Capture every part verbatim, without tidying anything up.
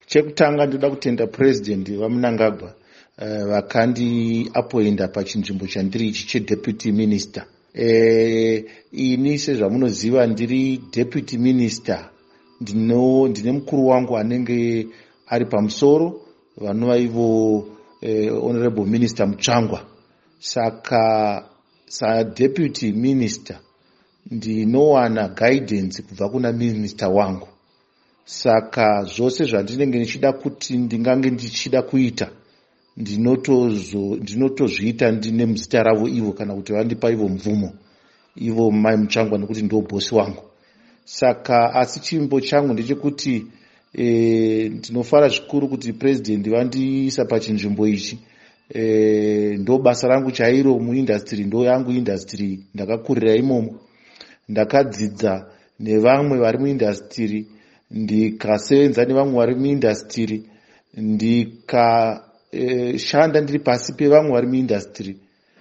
Chekutanga ndoda kutenda president vaMnangagwa uh, vakandiapointa pachinzvimbo chandiri ichi chedeputy minister. E, ini sezvamunoziva ndiri deputy minister, ndino ndine mukuru wangu anenge ari pamusoro vanova ivo eh, honorable minister Mutsvangwa. Saka sa deputy minister ndinowana guidance kubva kuna minister wangu. Saka zvose zvandinenge ndichida kuti ndingange ndichida kuita ndinotozo ndinotozviita ndine muzita ravo ivo kana kuti vandipa ivo mvumo ivo mai Mutsvangwa nekuti ndo bosi wangu. Saka asi chimbo changu ndechekuti e, ndinofara zvikuru kuti president vandiisa pachinzvimbo ichi. E, ndo basa rangu chairo muindustry, ndo yangu industry, ndakakurira imomo, ndakadzidza nevamwe vari muindustry, ndikasevenza nevamwe vari muindustry, ndikashanda e, ndiri pasi pevamwe vari muindustry,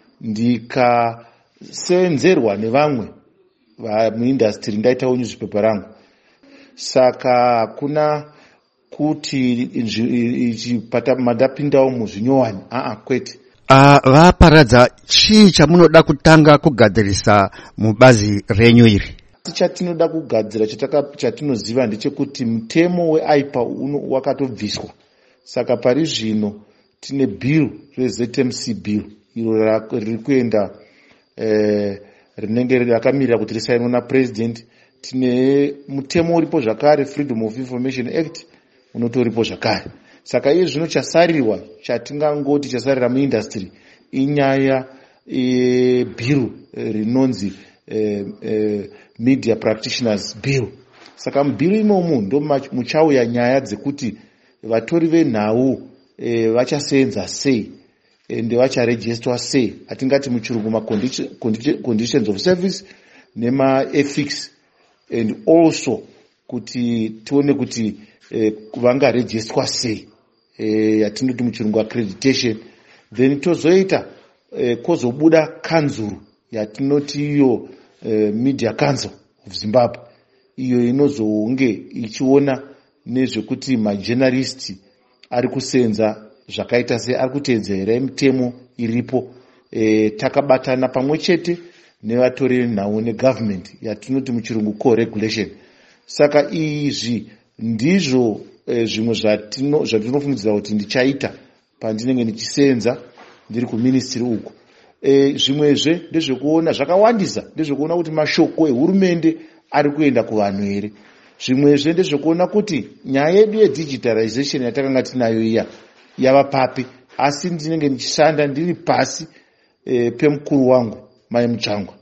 ndikasevenzerwa nevamwe muindustry, ndaitawo newspaper rangu. Saka kuna kuti mandapindawo muzvinyowani aa kwete. Uh, vaparadza chii chamunoda kutanga kugadzirisa mubazi renyu iri? Chatinoda kugadzira chatinoziva ndechekuti mutemo weaipa wakatobviswa. Saka pari zvino tine bill reZ M C bill iro riri kuenda eh, rinenge rakamirira kuti risainwe napresident. Tine mutemo uripo zvakare Freedom of Information Act unotoripo zvakare. Saka iye zvino chasarirwa chatingangoti chasarira muindustry inyaya e, bill rinonzi e, e, Media Practitioners Bill. Saka mubill imomu ndo muchauya nyaya dzekuti vatori venhau e, vachasenza sei ende vacharegistrwa sei, atingati muchirungu ma conditions of service nema ethics, and also kuti tione kuti eh, vangaregistrwa sei eh, yatinoti muchirungu accreditation. Then tozoita eh, kozobuda kanzuru yatinoti iyo eh, Media Council of Zimbabwe, iyo inozonge ichiona nezvekuti majournalist ari kusenza zvakaita sei, ari kuteedzera mitemo iripo. E, takabatana pamwe chete nevatori venhau negovernment yatinoti muchirungu co-regulation. Saka izvi ndizvo e, zvimwe zvatinofungidzira kuti ndichaita pandinenge ndichisenza ndiri kuministry uku. E, zvimwezve ndezvekuona zvakawandisa, ndezvekuona kuti mashoko ehurumende ari kuenda kuvanhu here. Zvimwezve ndezvekuona kuti nyaya yedu yedigitalization yatakanga tinayo iya yava papi, asi ndinenge ndichishanda ndiri pasi e, pemukuru wangu mai Mutsvangwa.